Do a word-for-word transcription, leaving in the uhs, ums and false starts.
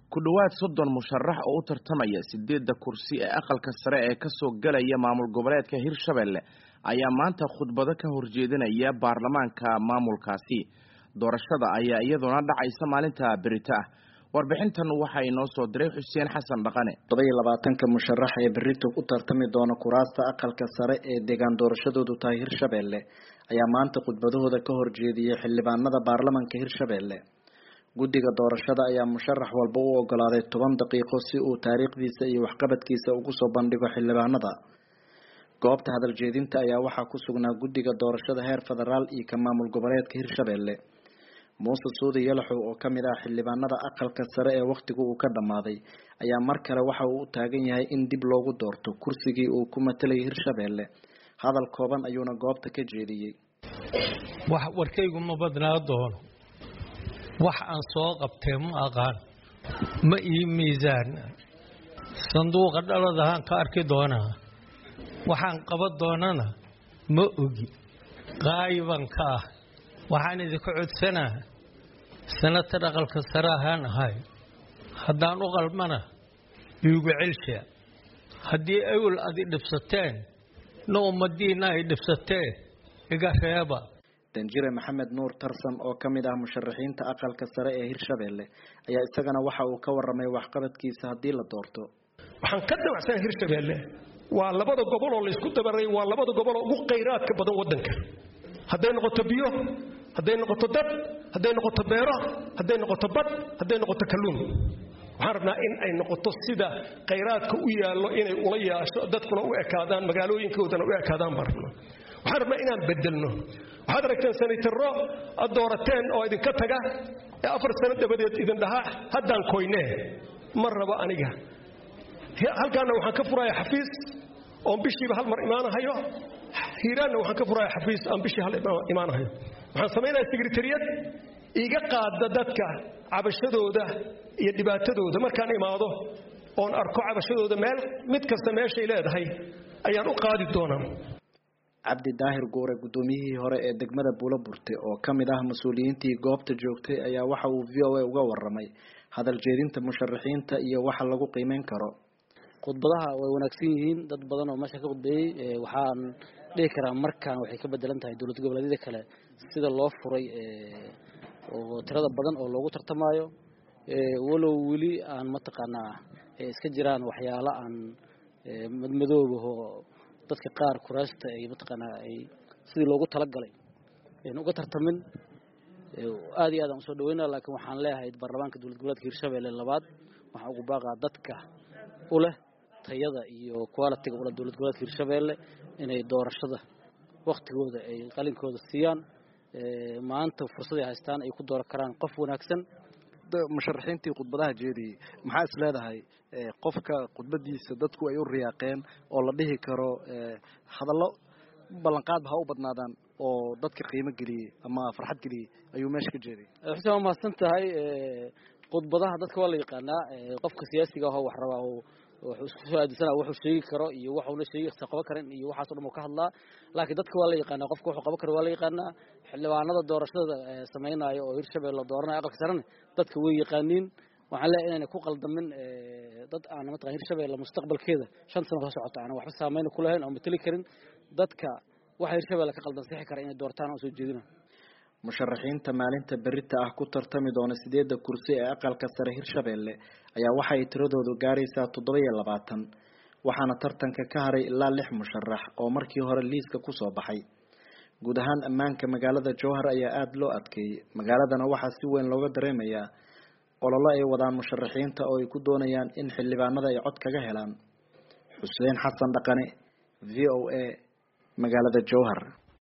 ku dhawaad soddon musharax oo u tartamaya sideedda kursi ee aqalka sare ee ka soo galaya maamul goboleedka Hirshabelle ayaa maanta khudbado ka horjeedinaya baarlamaanka maamulkaasi. Doorashada ayaa iyaduna dhacaysa maalinta berita ah. Warbixintan waxa inoo soo diray Xuseen Xasan Dhaqane. todoba iyo labaatanka musharax ee berito u tartami doona kuraasta aqalka sare ee deegaan doorashadoodu tahay Hirshabelle ayaa maanta khudbadahooda ka horjeediyay xildhibaanada baarlamaanka Hirshabelle. guddiga doorashada ayaa musharax walba u ogolaaday toban daqiiqo si uu taariikhdiisa iyo waxqabadkiisa ugu soo bandhigo xildhibaanada. goobta hadal jeedinta ayaa waxaa ku sugnaa guddiga doorashada heer federaal iyo ka maamul goboleedka Hirshabelle. Muuse Suudi Yalaxow oo kamid ah xildhibaanada aqalka sare ee waqtigu uu ka dhamaaday ayaa mar kale waxa uu u taagan yahay in dib loogu doorto kursigii uu ku matalay Hirshabelle. hadal kooban ayuuna goobta ka jeediyay. wax warkaygu ma badnaa doono wax aan soo qabtay ma aqaan ma ii miisaan sanduuqa dhaladahan ka arki doonaa waxaan qaban doonana ma ogi qaayban ka ah waxaan idinku codsanaa sanadka aqalka sare ahaan ahay haddaan u qalmana iigu celsha haddii awal adi dhibsateen na ummadiina ay dhibsateen iga reeba. Danjire Maxamed Nuur Tarsan oo kamid ah musharaxiinta aqalka sare ee Hirshabelle ayaa isagana waxa uu ka waramay waxqabadkiisa hadii la doorto. waxaan ka dawacsan Hirshabelle waa labada gobol oo la isku dabaray waa labada gobol oo ugu kheyraadka badan wadanka haday noqoto biyo haday noqoto dad haday noqoto beero haday noqoto bad haday noqoto kalluun waxaan rabnaa in ay noqoto sida kheyraadka u yaalo inay ula yaasho dadkuna u ekaadaan magaalooyinkoodana u ekaadaan barno waxaan rabnaa inaan bedelno waxaad aragteen sanitaro aad doorateen oo idinka taga ee afar sano dabadeed idin dhaha haddaan koynee ma rabo aniga halkaana waxaan ka furayaa xafiis oo bishiiba hal mar imaanahayo hiiraanna waxaan ka furayaa xafiis aan bishii hal imaanahayo waxaan samaynayaa sekretariyad iga qaada dadka cabashadooda iyo dhibaatadooda markaan imaado oon arko cabashadooda meel mid kasta meeshay leedahay ayaan u qaadi doonaa. Cabdi Daahir Goore gudoomiyihii hore ee degmada Buulaburte oo kamid ah mas'uuliyiintii goobta joogtay ayaa waxa uu V O A uga waramay hadal jeedinta musharaxiinta iyo waxa lagu qiimeyn karo. khudbadaha way wanaagsan yihiin dad badan oo meesha ka khudbeeyay waxaan dhihi karaa markaan waxay ka bedelan tahay dawlad goboleedyada kale sida loo furay oo tirada badan oo loogu tartamayo walow wili aan mataqaanaa iska jiraan waxyaalo aan madmadoobaho dadka qaar kuraasta ay mataqaanaa ay sidii loogu talagalay in uga tartamin aad iyo aad aan soo dhaweynaa laakiin waxaan leeyahay baarlamaanka dawlad goboleedka Hirshabelle labaad waxaan ugu baaqaa dadka u leh tayada iyo quality-ga ula dawlad goboleedka Hirshabelle inay doorashada waqtigooda ay qalinkooda siiyaan maanta fursad ay haystaan ay ku dooran karaan qof wanaagsan. musharaxiintii khudbadaha jeediyay maxaa is leedahay qofka khudbadiisa dadku ay u riyaaqeen oo la dhihi karo hadallo ballanqaad ha u badnaadaan oo dadka qiimo geliyay ama farxad geliyay ayuu meesha ka jeediyay. Xuseen ma santahay khudbadaha dadka waa la yaqaanaa qofka siyaasiga ah oo wax raba oo wuxuu isku soo aadisana wuxuu sheegi karo iyo waxa uu sheegi qaban karin iyo waxa soo dhamo ka hadlaa laakiin dadka waa la yaqaanaa qofka wuxuu qaban karo waa la yaqaanaa xildhibaanada doorashada sameeynaayo oo Hirshabelle dooranayo aqalka sarena dadka way yaqaaniin waxaan leeyahay inay ku qaldamin dad aan mataqaan Hirshabelle mustaqbalkeeda shan sano ka socota aan waxba saameyn ku lahayn oo matali karin dadka waxa Hirshabelle ka qaldan sixi kara inay doortaan oo soo jeedinaan. musharaxiinta maalinta berita ah ku tartami doona sideedda kursi ee aqalka sare Hirshabelle ayaa waxa ay tiradoodu gaaraysaa toddoba iyo labaatan waxaana tartanka ka haray ilaa lix musharax oo markii hore liiska ku soo baxay. guud ahaan ammaanka magaalada Jowhar ayaa aad loo adkeeyay magaaladana waxaa si weyn looga dareemayaa olole ay wadaan musharaxiinta oo ay ku doonayaan in xildhibaanada ay cod kaga helaan. Xuseen Xasan Dhaqane V O A magaalada Jowhar.